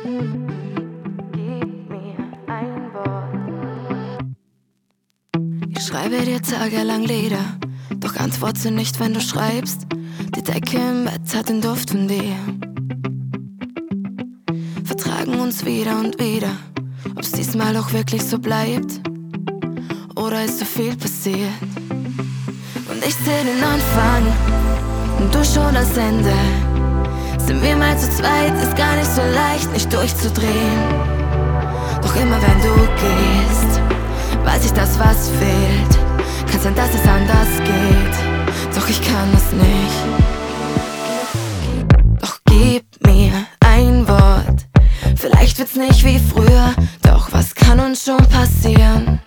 Gib mir ein Wort. Ich schreibe dir tagelang Lieder, doch antworte nicht, wenn du schreibst. Die Decke im Bett hat den Duft von dir. Vertragen uns wieder und wieder, ob's diesmal auch wirklich so bleibt. Oder ist so viel passiert? Und ich seh den Anfang und du schon das Ende. Sind wir mal zu zweit, ist gar nicht so leicht, nicht durchzudrehen. Doch immer wenn du gehst, weiß ich, dass was fehlt. Kann sein, dass es anders geht, doch ich kann es nicht. Doch gib mir ein Wort, vielleicht wird's nicht wie früher, doch was kann uns schon passieren?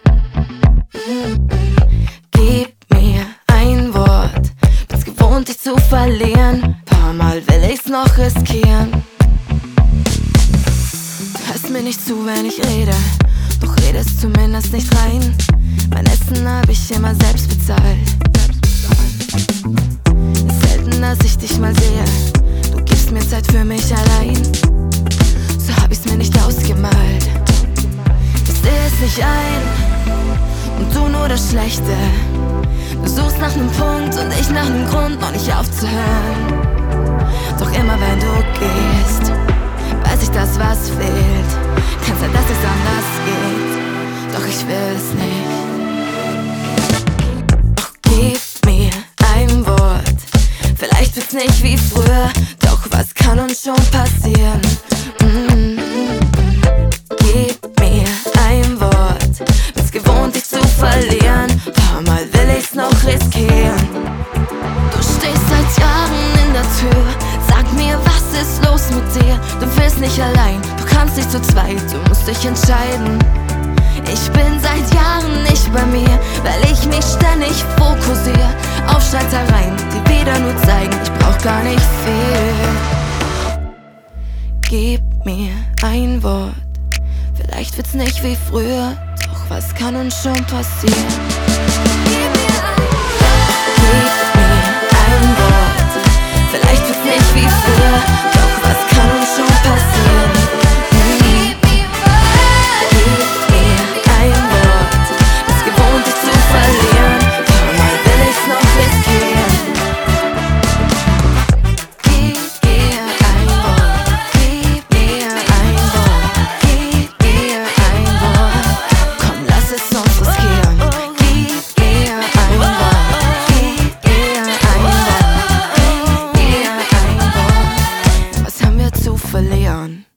Gib mir ein Wort, bin's gewohnt, dich zu verlieren. Paar Mal will ich's noch riskieren. Du hörst mir nicht zu, wenn ich rede, doch redest zumindest nicht rein. Mein Essen hab ich immer selbst bezahlt. Ist selten, dass ich dich mal sehe, du gibst mir Zeit für mich allein. So hab ich's mir nicht ausgemalt. Ich seh es nicht ein und du nur das Schlechte. Du suchst nach nem Punkt und ich nach nem Grund, noch nicht aufzuhören. Doch immer wenn du gehst, weiß ich, dass was fehlt. Kann sein, dass es anders geht, doch ich will es nicht. Doch gib mir ein Wort, vielleicht wird's nicht wie früher, doch was kann uns schon passieren? Gib mir ein Wort, bin's gewohnt, dich zu verlieren. Paar Mal will ich's noch riskieren. Du stehst seit Jahren in der Tür, sag mir, was ist los mit dir? Du willst nicht allein, du kannst nicht zu zweit, du musst dich entscheiden. Ich bin seit Jahren nicht bei mir, weil ich mich ständig fokussiere auf Streitereien, die wieder nur zeigen, ich brauch gar nicht viel. Gib mir ein Wort, vielleicht wird's nicht wie früher, doch was kann uns schon passieren? Gib mir ein Wort, vielleicht wird's nicht wie früher, doch was kann uns schon passieren? Gib mir ein Wort, bist gewohnt, dich zu verlieren. Paar Mal will ich's noch riskieren. Gib mir ein Wort, gib mir ein Wort, gib mir ein Wort. Komm, lass es uns riskieren. Gib mir ein Wort, gib mir ein Wort, gib mir ein Wort. Was haben wir zu verlieren?